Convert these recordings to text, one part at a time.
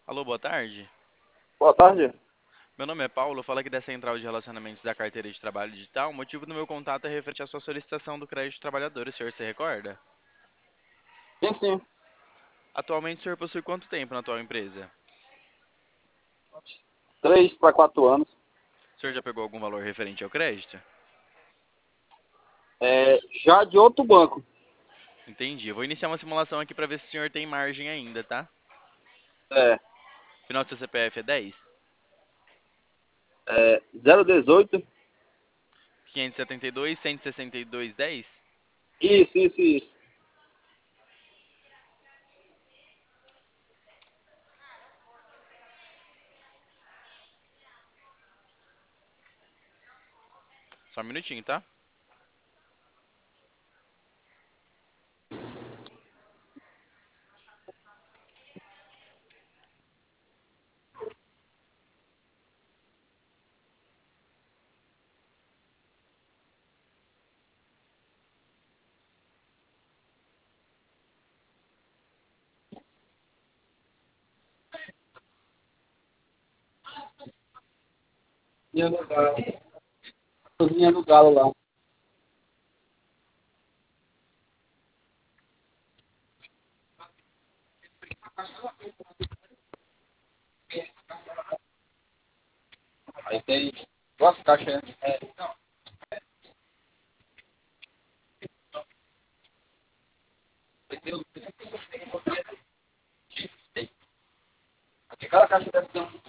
Alô, boa tarde. Boa tarde. Meu nome é Paulo, eu falo aqui da Central de Relacionamentos da Carteira de Trabalho Digital. O motivo do meu contato é referente à sua solicitação do crédito de trabalhador, o senhor se recorda? Sim, sim. Atualmente o senhor possui quanto tempo na atual empresa? 3 para 4 anos. O senhor já pegou algum valor referente ao crédito? Já de outro banco. Entendi. Eu vou iniciar uma simulação aqui para ver se o senhor tem margem ainda, tá? É, Final do seu CPF é 10? 018. 572, 162, 10? Isso. Só um minutinho, tá? Cozinha do Galo. Cozinha do Galo lá. Aí tem 2 caixas. Aqui cada caixa deve ter um.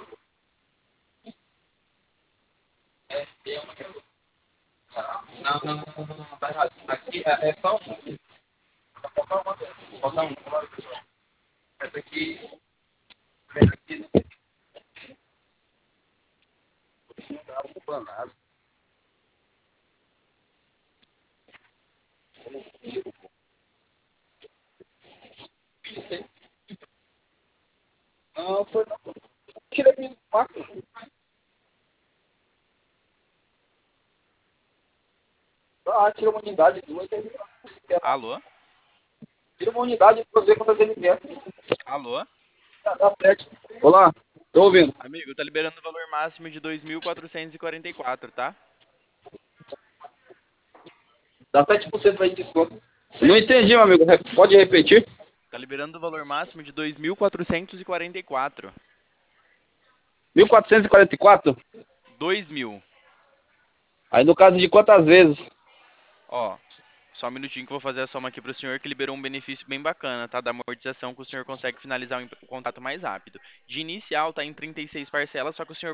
Não, tá errado. Aqui é só um. Falta um. Essa aqui tá planado. Não, foi não. Tira aqui do quarto. Tira uma unidade. Alô? Tira uma unidade pra ver quantas ele quer. Alô? Dá certo. Olá, tô ouvindo. Amigo, tá liberando o valor máximo de 2.444, tá? Dá 7% aí de desconto. Não entendi, meu amigo. Pode repetir? Tá liberando o valor máximo de 2.444. 1444. 2.000. Aí no caso de quantas vezes? Ó, só um minutinho que eu vou fazer a soma aqui pro senhor que liberou um benefício bem bacana, tá? Da amortização que o senhor consegue finalizar o contrato mais rápido. De inicial tá em 36 parcelas, só que o senhor